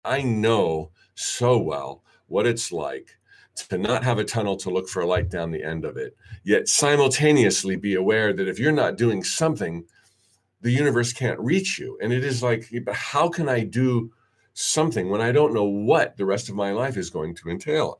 I know so well what it's like to not have a tunnel to look for a light down the end of it, yet simultaneously be aware that if you're not doing something, the universe can't reach you. And it is like, but how can I do something when I don't know what the rest of my life is going to entail?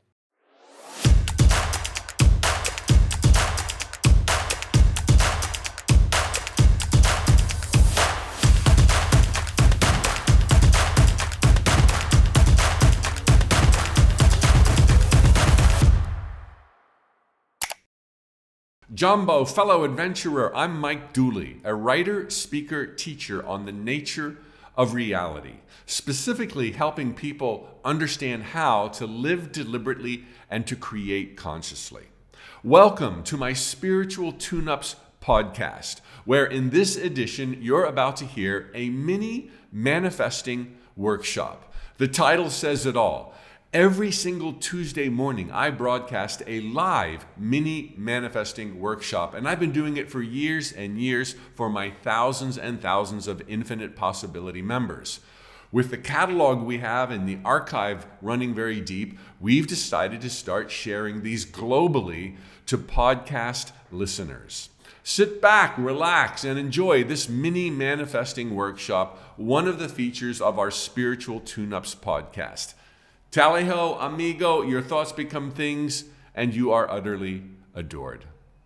Jumbo, fellow adventurer, I'm Mike Dooley, a writer, speaker, teacher on the nature of reality, specifically helping people understand how to live deliberately and to create consciously. Welcome to my Spiritual Tune-Ups podcast, where in this edition, you're about to hear a mini manifesting workshop. The title says it all. Every single Tuesday morning, I broadcast a live mini manifesting workshop, and I've been doing it for years and years for my thousands and thousands of Infinite Possibility members. With the catalog we have and the archive running very deep, we've decided to start sharing these globally to podcast listeners. Sit back, relax, and enjoy this mini manifesting workshop, one of the features of our Spiritual Tune-Ups podcast. Tally-ho, amigo, your thoughts become things, and you are utterly adored.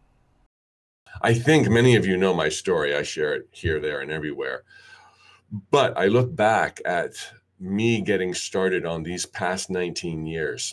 I think many of you know my story. I share it here, there, and everywhere. But I look back at me getting started on these past 19 years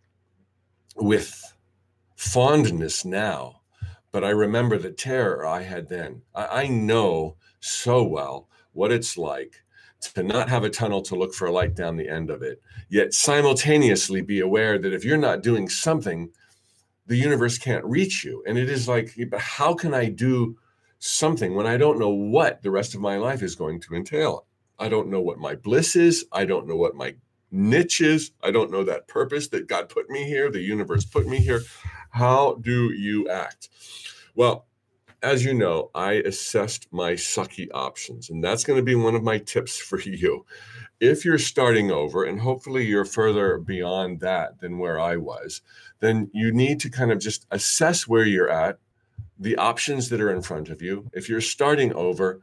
with fondness now, but I remember the terror I had then. I know so well what it's like to not have a tunnel to look for a light down the end of it, yet simultaneously be aware that if you're not doing something, the universe can't reach you. And it is like, but how can I do something when I don't know what the rest of my life is going to entail? I don't know what my bliss is. I don't know what my niche is. I don't know that purpose that God put me here, the universe put me here. How do you act? Well, as you know, I assessed my sucky options, and that's going to be one of my tips for you. If you're starting over, and hopefully you're further beyond that than where I was, then you need to kind of just assess where you're at, the options that are in front of you. If you're starting over,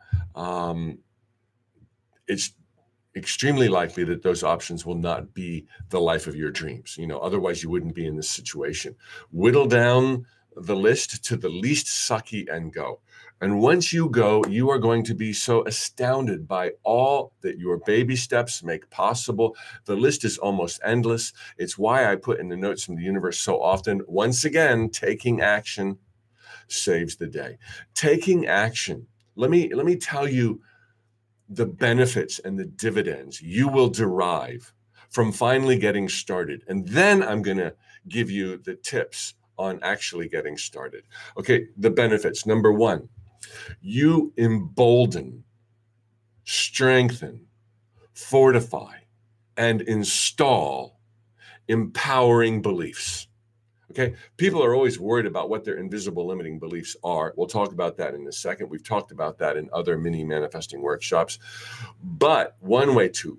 it's extremely likely that those options will not be the life of your dreams. Otherwise you wouldn't be in this situation. Whittle down the list to the least sucky and go. And once you go, you are going to be so astounded by all that your baby steps make possible. The list is almost endless. It's why I put in the notes from the universe so often, once again, taking action saves the day. Taking action. Let me tell you the benefits and the dividends you will derive from finally getting started. And then I'm going to give you the tips on actually getting started. Okay, the benefits. Number one, you embolden, strengthen, fortify, and install empowering beliefs. Okay, people are always worried about what their invisible limiting beliefs are. We'll talk about that in a second. We've talked about that in other mini manifesting workshops. But one way to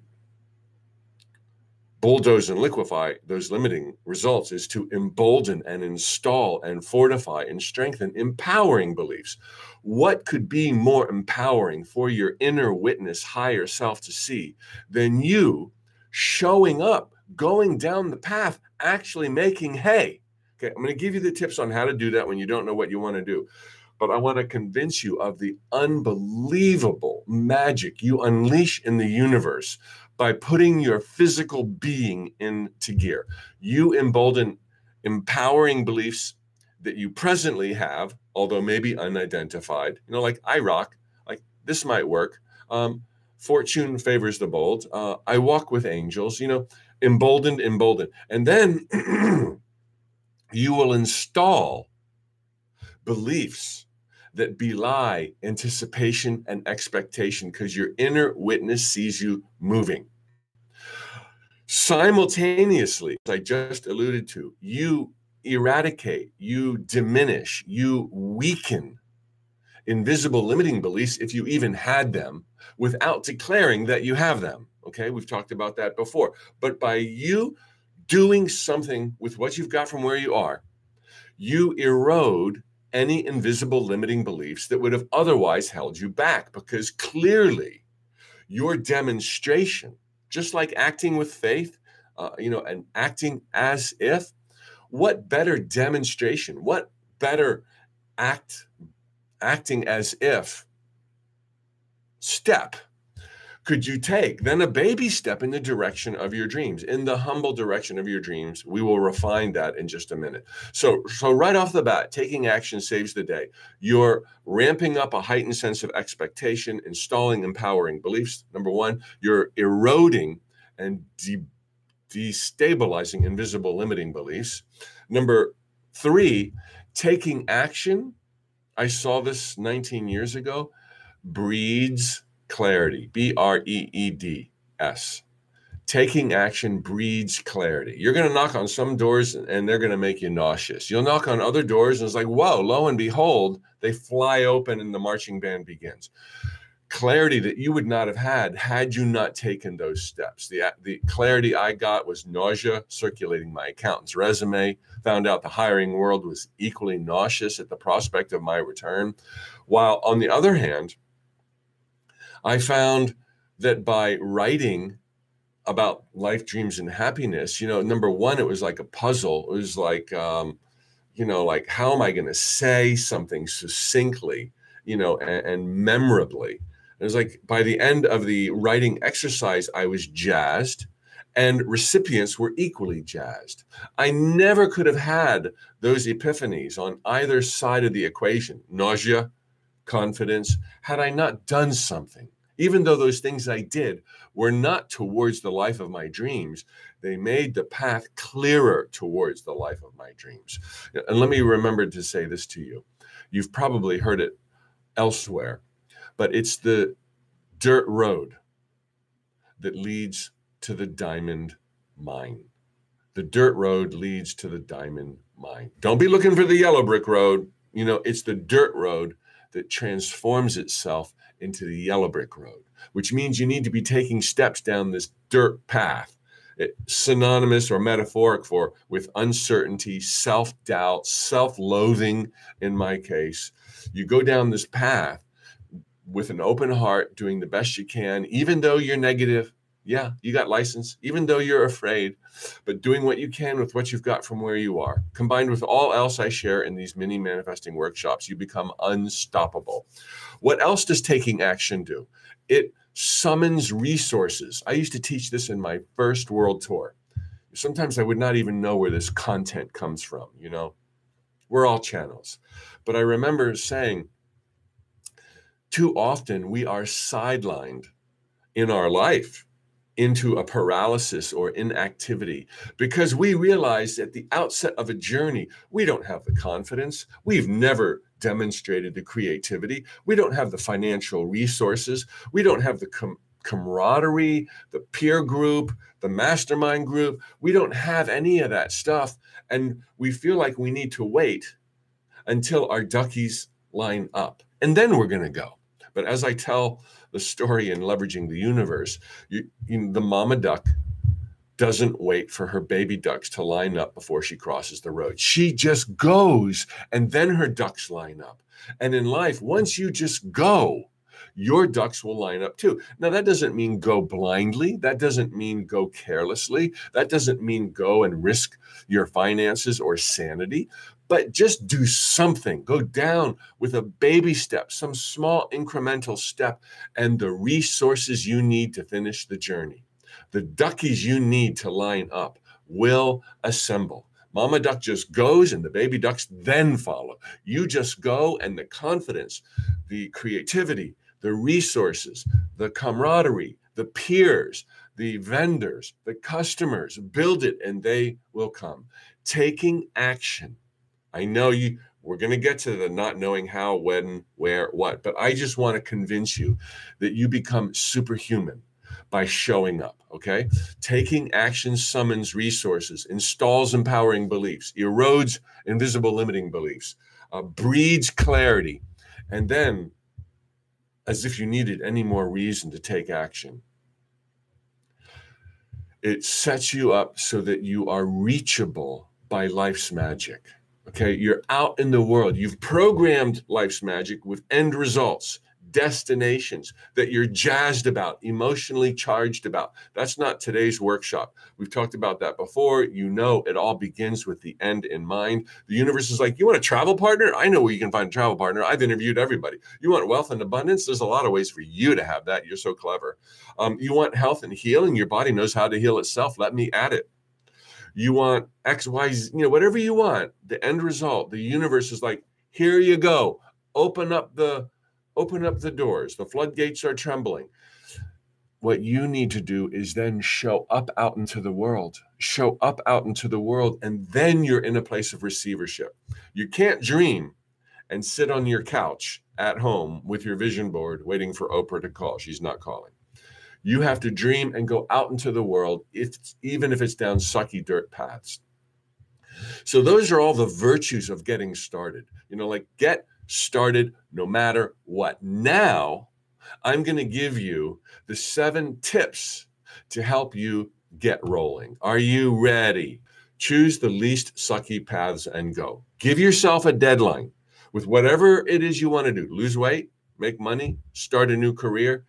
bulldoze and liquefy those limiting results is to embolden and install and fortify and strengthen empowering beliefs. What could be more empowering for your inner witness, higher self to see than you showing up, going down the path, actually making hay? Okay, I'm going to give you the tips on how to do that when you don't know what you want to do. But I want to convince you of the unbelievable magic you unleash in the universe by putting your physical being into gear. You embolden empowering beliefs that you presently have, although maybe unidentified. Like I rock, like this might work. Fortune favors the bold. I walk with angels, emboldened. And then you will install beliefs that belie anticipation and expectation because your inner witness sees you moving. Simultaneously, as I just alluded to, you eradicate, you diminish, you weaken invisible limiting beliefs, if you even had them, without declaring that you have them. Okay, we've talked about that before. But by you doing something with what you've got from where you are, you erode any invisible limiting beliefs that would have otherwise held you back, because clearly your demonstration, just like acting with faith, and acting as if, what better demonstration, what better acting as if step could you take than a baby step in the direction of your dreams, in the humble direction of your dreams? We will refine that in just a minute. So right off the bat, taking action saves the day. You're ramping up a heightened sense of expectation, installing empowering beliefs. Number one, you're eroding and destabilizing invisible limiting beliefs. Number three, taking action, I saw this 19 years ago, breeds clarity. BREEDS. Taking action breeds clarity. You're going to knock on some doors and they're going to make you nauseous. You'll knock on other doors and it's like, whoa, lo and behold, they fly open and the marching band begins. Clarity that you would not have had you not taken those steps. The clarity I got was nausea circulating my accountant's resume, found out the hiring world was equally nauseous at the prospect of my return. While on the other hand, I found that by writing about life, dreams, and happiness, number one, it was like a puzzle. It was like, like, how am I going to say something succinctly, and memorably? It was like by the end of the writing exercise, I was jazzed and recipients were equally jazzed. I never could have had those epiphanies on either side of the equation, nausea, confidence, had I not done something. Even though those things I did were not towards the life of my dreams, they made the path clearer towards the life of my dreams. And let me remember to say this to you. You've probably heard it elsewhere, but it's the dirt road that leads to the diamond mine. The dirt road leads to the diamond mine. Don't be looking for the yellow brick road. It's the dirt road that transforms itself into the yellow brick road, which means you need to be taking steps down this dirt path, synonymous or metaphoric with uncertainty, self-doubt, self-loathing in my case. You go down this path with an open heart, doing the best you can, even though you're negative. Yeah, you got license, even though you're afraid, but doing what you can with what you've got from where you are. Combined with all else I share in these mini manifesting workshops, you become unstoppable. What else does taking action do? It summons resources. I used to teach this in my first world tour. Sometimes I would not even know where this content comes from, We're all channels. But I remember saying, too often we are sidelined in our life into a paralysis or inactivity because we realized at the outset of a journey, we don't have the confidence. We've never demonstrated the creativity. We don't have the financial resources. We don't have the camaraderie, the peer group, the mastermind group. We don't have any of that stuff. And we feel like we need to wait until our duckies line up. And then we're going to go. But as I tell the story in Leveraging the Universe, the mama duck doesn't wait for her baby ducks to line up before she crosses the road. She just goes, and then her ducks line up. And in life, once you just go, your ducks will line up too. Now, that doesn't mean go blindly. That doesn't mean go carelessly. That doesn't mean go and risk your finances or sanity. But just do something. Go down with a baby step, some small incremental step, and the resources you need to finish the journey, the duckies you need to line up, will assemble. Mama duck just goes and the baby ducks then follow. You just go, and the confidence, the creativity, the resources, the camaraderie, the peers, the vendors, the customers, build it and they will come. Taking action. I know we're going to get to the not knowing how, when, where, what, but I just want to convince you that you become superhuman by showing up, okay? Taking action summons resources, installs empowering beliefs, erodes invisible limiting beliefs, breeds clarity, and then, as if you needed any more reason to take action, It sets you up so that you are reachable by life's magic. Okay, you're out in the world. You've programmed life's magic with end results, destinations that you're jazzed about, emotionally charged about. That's not today's workshop. We've talked about that before. You know, it all begins with the end in mind. The universe is like, you want a travel partner? I know where you can find a travel partner. I've interviewed everybody. You want wealth and abundance? There's a lot of ways for you to have that. You're so clever. You want health and healing? Your body knows how to heal itself. Let me add it. You want X, Y, Z, whatever you want, the end result, the universe is like, here you go. Open up the doors. The floodgates are trembling. What you need to do is then show up out into the world, and then you're in a place of receivership. You can't dream and sit on your couch at home with your vision board waiting for Oprah to call. She's not calling. You have to dream and go out into the world, even if it's down sucky dirt paths. So those are all the virtues of getting started. Like get started no matter what. Now, I'm going to give you the 7 tips to help you get rolling. Are you ready? Choose the least sucky paths and go. Give yourself a deadline with whatever it is you want to do. Lose weight, make money, start a new career.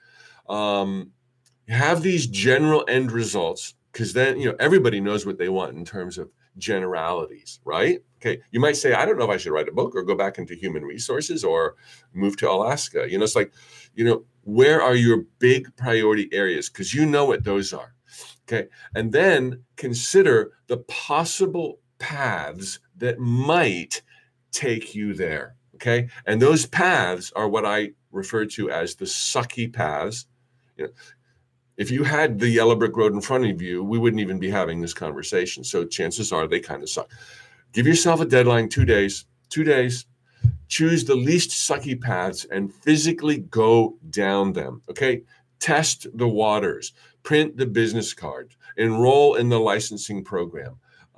Have these general end results, because then everybody knows what they want in terms of generalities, right? Okay, you might say, I don't know if I should write a book or go back into human resources or move to Alaska. It's like, where are your big priority areas? Because you know what those are. Okay, and then consider the possible paths that might take you there. Okay, and those paths are what I refer to as the sucky paths. If you had the yellow brick road in front of you, we wouldn't even be having this conversation. So chances are they kind of suck. Give yourself a deadline, 2 days. Choose the least sucky paths and physically go down them. Okay. Test the waters, print the business card, enroll in the licensing program,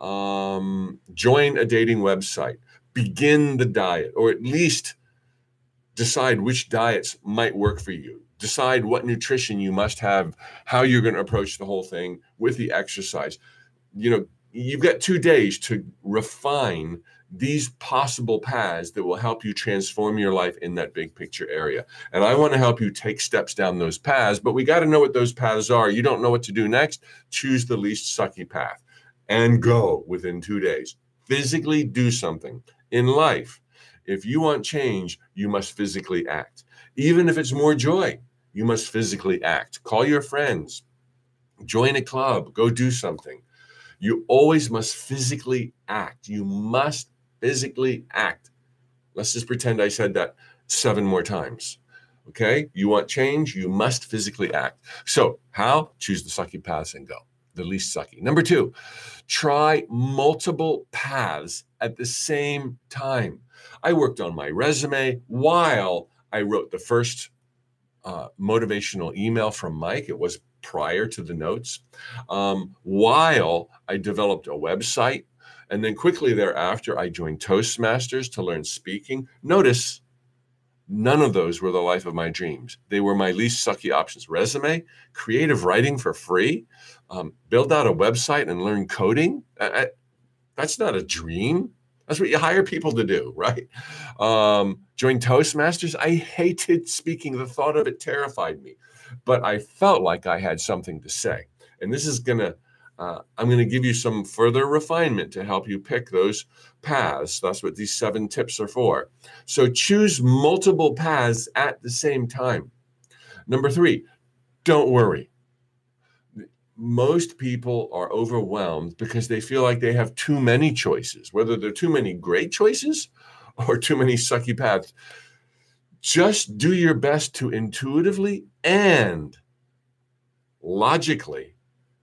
join a dating website, begin the diet, or at least decide which diets might work for you. Decide what nutrition you must have, how you're going to approach the whole thing with the exercise. You've got 2 days to refine these possible paths that will help you transform your life in that big picture area. And I want to help you take steps down those paths, but we got to know what those paths are. You don't know what to do next? Choose the least sucky path and go within 2 days. Physically do something. In life, if you want change, you must physically act. Even if it's more joy, you must physically act. Call your friends, join a club, go do something. You always must physically act. You must physically act. Let's just pretend I said that 7 more times. Okay? You want change, you must physically act. So how? Choose the sucky paths and go. The least sucky. Number 2, try multiple paths at the same time. I worked on my resume while I wrote the first motivational email from Mike. It was prior to the notes. While I developed a website, and then quickly thereafter, I joined Toastmasters to learn speaking. Notice, none of those were the life of my dreams. They were my least sucky options. Resume, creative writing for free, build out a website and learn coding. That's not a dream. That's what you hire people to do, right? Join Toastmasters. I hated speaking. The thought of it terrified me, but I felt like I had something to say. And this is I'm going to give you some further refinement to help you pick those paths. That's what these 7 tips are for. So choose multiple paths at the same time. Number 3, don't worry. Most people are overwhelmed because they feel like they have too many choices, whether they're too many great choices or too many sucky paths. Just do your best to intuitively and logically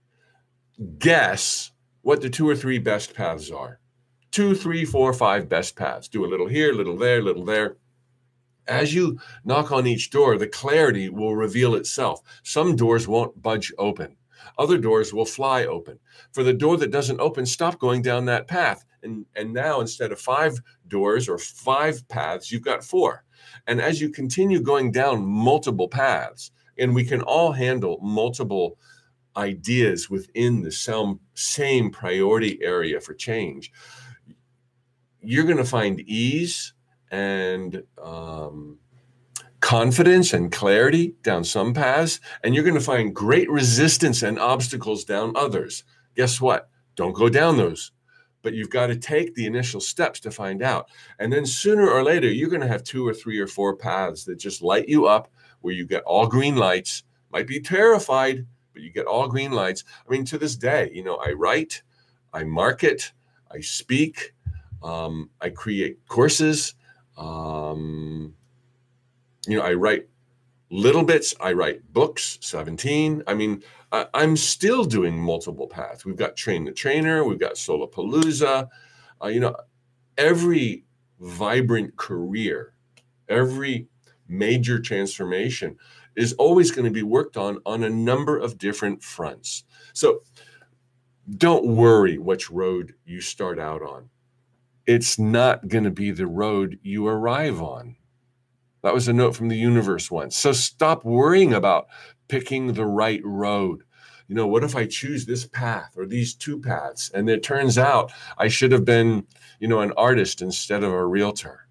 guess what the 2 or 3 best paths are. 2, 3, 4, 5 best paths. Do a little here, little there, little there. As you knock on each door, the clarity will reveal itself. Some doors won't budge open. Other doors will fly open. For the door that doesn't open, stop going down that path. And now instead of 5 doors or 5 paths, you've got 4. And as you continue going down multiple paths, and we can all handle multiple ideas within the same priority area for change, you're going to find ease and confidence and clarity down some paths, and you're going to find great resistance and obstacles down others. Guess what? Don't go down those, but you've got to take the initial steps to find out. And then sooner or later, you're going to have 2 or 3 or 4 paths that just light you up, where you get all green lights. Might be terrified, but you get all green lights. I mean, to this day, you know, I write, I market, I speak, I create courses. You know, I write little bits. I write books, 17. I mean, I'm still doing multiple paths. We've got Train the Trainer. We've got Solopalooza. You know, every vibrant career, every major transformation is always going to be worked on a number of different fronts. So don't worry which road you start out on. It's not going to be the road you arrive on. That was a note from the universe once. So stop worrying about picking the right road. You know, what if I choose this path or these 2 paths, and it turns out I should have been, you know, an artist instead of a realtor?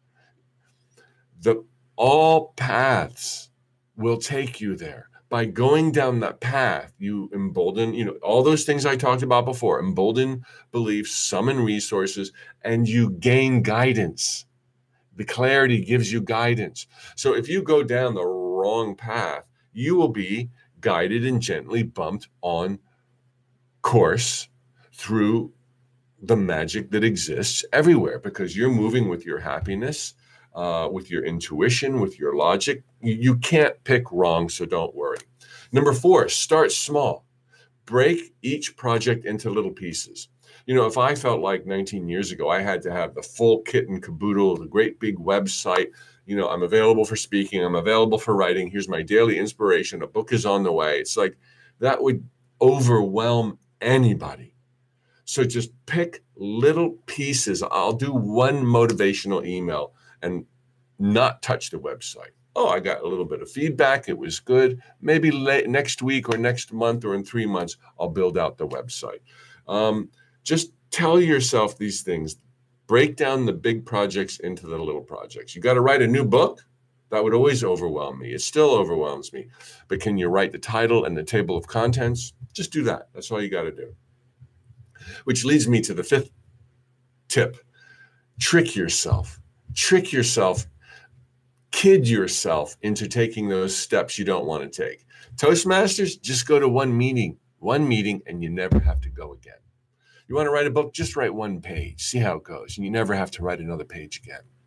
All paths will take you there. By going down that path, you embolden, you know, all those things I talked about before, embolden beliefs, summon resources, and you gain guidance. The clarity gives you guidance. So if you go down the wrong path, you will be guided and gently bumped on course through the magic that exists everywhere, because you're moving with your happiness, with your intuition, with your logic. You can't pick wrong, so don't worry. Number 4, start small. Break each project into little pieces. You know, if I felt like 19 years ago, I had to have the full kit and caboodle, the great big website, you know, I'm available for speaking, I'm available for writing, here's my daily inspiration, a book is on the way. It's like that would overwhelm anybody. So just pick little pieces. I'll do one motivational email and not touch the website. Oh, I got a little bit of feedback. It was good. Maybe next week or next month or in 3 months, I'll build out the website. Just tell yourself these things. Break down the big projects into the little projects. You got to write a new book? That would always overwhelm me. It still overwhelms me. But can you write the title and the table of contents? Just do that. That's all you got to do. Which leads me to the 5th tip. Trick yourself. Trick yourself. Kid yourself into taking those steps you don't want to take. Toastmasters, just go to one meeting, and you never have to go again. You want to write a book? Just write 1 page. See how it goes. And you never have to write another page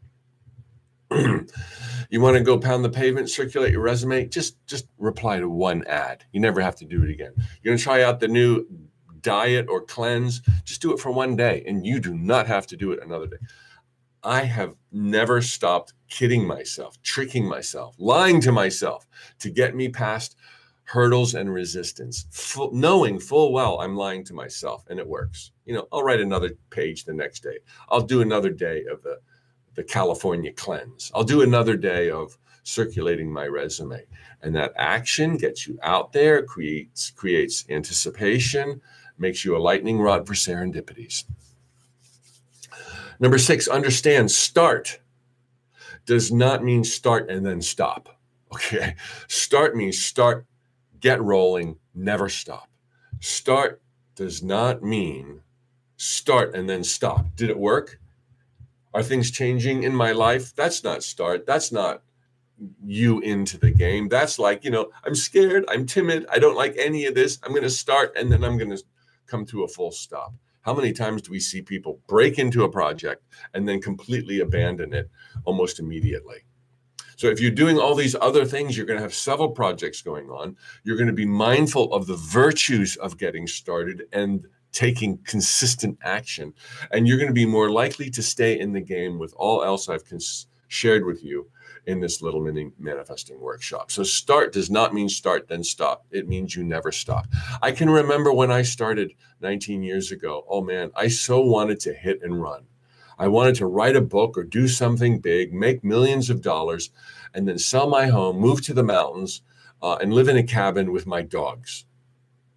again. You want to go pound the pavement, circulate your resume? Just reply to 1 ad. You never have to do it again. You're going to try out the new diet or cleanse? Just do it for 1 day, and you do not have to do it another day. I have never stopped kidding myself, tricking myself, lying to myself to get me past hurdles and resistance, knowing full well I'm lying to myself, and it works. You know, I'll write another page the next day. I'll do another day of the California cleanse. I'll do another day of circulating my resume. And that action gets you out there, creates anticipation, makes you a lightning rod for serendipities. Number 6, understand start does not mean start and then stop. Okay. Start means start, get rolling, never stop. Start does not mean start and then stop. Did it work? Are things changing in my life? That's not start. That's not you into the game. That's like, you know, I'm scared, I'm timid, I don't like any of this. I'm going to start and then I'm going to come to a full stop. How many times do we see people break into a project and then completely abandon it almost immediately? So if you're doing all these other things, you're going to have several projects going on. You're going to be mindful of the virtues of getting started and taking consistent action. And you're going to be more likely to stay in the game with all else I've shared with you in this little mini manifesting workshop. So start does not mean start, then stop. It means you never stop. I can remember when I started 19 years ago, oh man, I so wanted to hit and run. I wanted to write a book or do something big, make millions of dollars, and then sell my home, move to the mountains, and live in a cabin with my dogs.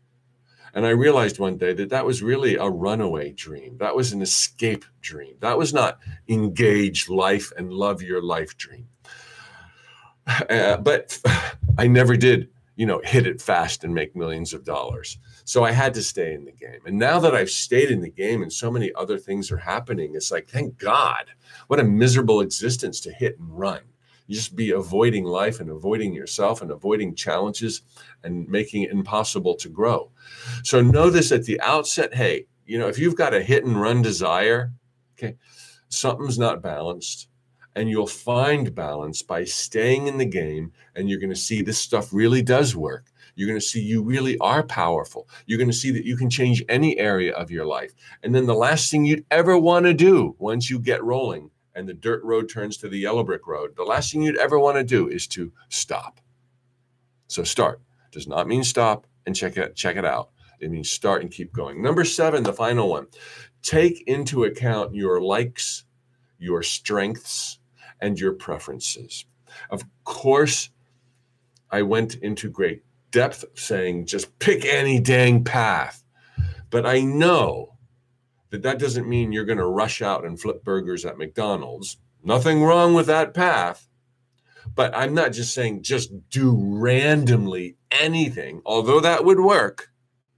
And I realized one day that that was really a runaway dream. That was an escape dream. That was not engage life and love your life dream. But I never did, hit it fast and make millions of dollars. So I had to stay in the game. And now that I've stayed in the game and so many other things are happening, it's like, thank God, what a miserable existence to hit and run. You just be avoiding life and avoiding yourself and avoiding challenges and making it impossible to grow. So know this at the outset. Hey, if you've got a hit and run desire, okay, something's not balanced. And you'll find balance by staying in the game. And you're going to see this stuff really does work. You're going to see you really are powerful. You're going to see that you can change any area of your life. And then the last thing you'd ever want to do once you get rolling and the dirt road turns to the yellow brick road, the last thing you'd ever want to do is to stop. So start does not mean stop and check it out. It means start and keep going. Number 7, the final one, take into account your likes, your strengths, and your preferences. Of course, I went into great depth saying just pick any dang path. But I know that doesn't mean you're going to rush out and flip burgers at McDonald's. Nothing wrong with that path. But I'm not just saying just do randomly anything, although that would work.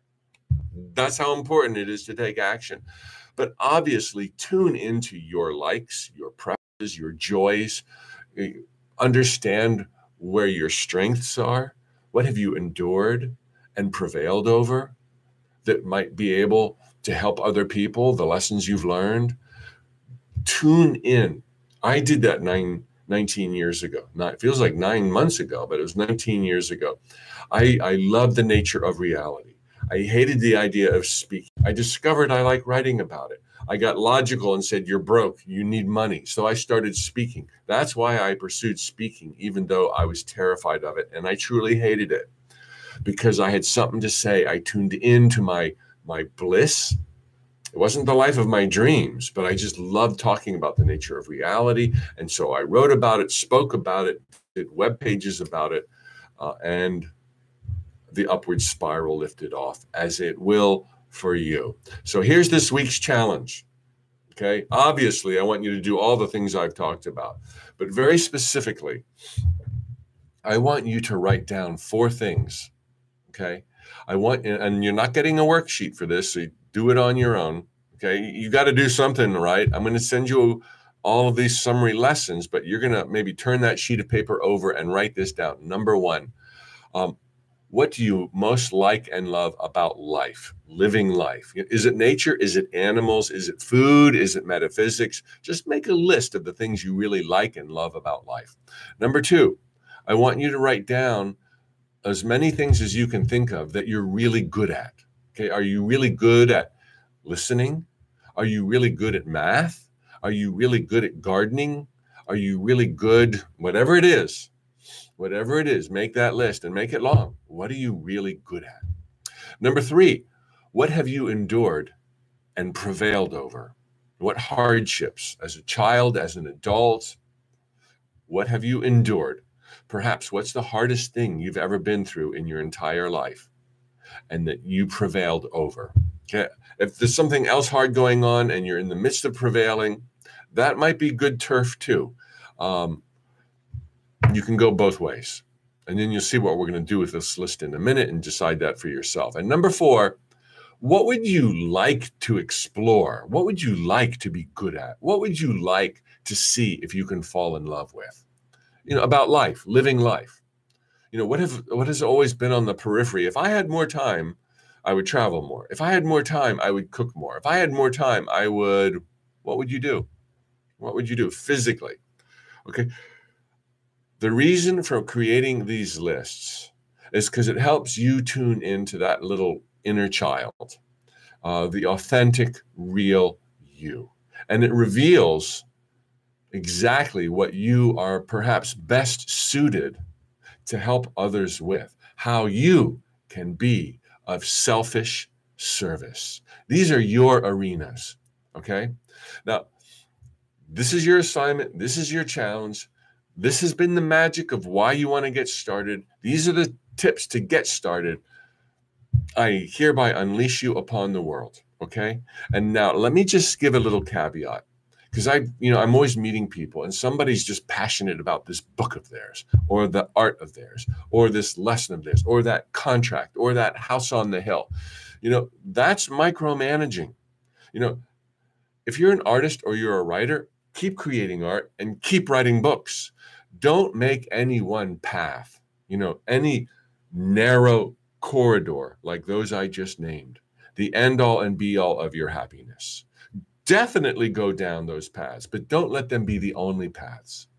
That's how important it is to take action. But obviously, tune into your likes, your preferences, your joys. Understand where your strengths are. What have you endured and prevailed over that might be able to help other people, the lessons you've learned? Tune in. I did that 19 years ago. It feels like 9 months ago, but it was 19 years ago. I love the nature of reality. I hated the idea of speaking. I discovered I like writing about it. I got logical and said, you're broke, you need money. So I started speaking. That's why I pursued speaking, even though I was terrified of it. And I truly hated it because I had something to say. I tuned into my bliss. It wasn't the life of my dreams, but I just loved talking about the nature of reality. And so I wrote about it, spoke about it, did web pages about it, and the upward spiral lifted off, as it will for you. So here's this week's challenge. Okay. Obviously, I want you to do all the things I've talked about, but very specifically, I want you to write down 4 things. Okay. And you're not getting a worksheet for this, so you do it on your own. Okay. You got to do something, right? I'm going to send you all of these summary lessons, but you're going to maybe turn that sheet of paper over and write this down. Number 1, what do you most like and love about life, living life? Is it nature? Is it animals? Is it food? Is it metaphysics? Just make a list of the things you really like and love about life. Number 2, I want you to write down as many things as you can think of that you're really good at. Okay, are you really good at listening? Are you really good at math? Are you really good at gardening? Are you really good, whatever it is, make that list and make it long. What are you really good at? Number 3, what have you endured and prevailed over? What hardships as a child, as an adult, what have you endured? Perhaps what's the hardest thing you've ever been through in your entire life and that you prevailed over? Okay. If there's something else hard going on and you're in the midst of prevailing, that might be good turf too. You can go both ways. And then you'll see what we're going to do with this list in a minute and decide that for yourself. And number 4, what would you like to explore? What would you like to be good at? What would you like to see if you can fall in love with? About life, living life. What has always been on the periphery? If I had more time, I would travel more. If I had more time, I would cook more. If I had more time, what would you do? What would you do physically? Okay. The reason for creating these lists is because it helps you tune into that little inner child, the authentic, real you. And it reveals exactly what you are perhaps best suited to help others with, how you can be of selfish service. These are your arenas, okay? Now, this is your assignment. This is your challenge. This has been the magic of why you want to get started. These are the tips to get started. I hereby unleash you upon the world. Okay. And now let me just give a little caveat, because I'm always meeting people and somebody's just passionate about this book of theirs or the art of theirs or this lesson of theirs or that contract or that house on the hill. That's micromanaging. If you're an artist or you're a writer, keep creating art and keep writing books. Don't make any one path, any narrow corridor like those I just named, the end all and be all of your happiness. Definitely go down those paths, but don't let them be the only paths.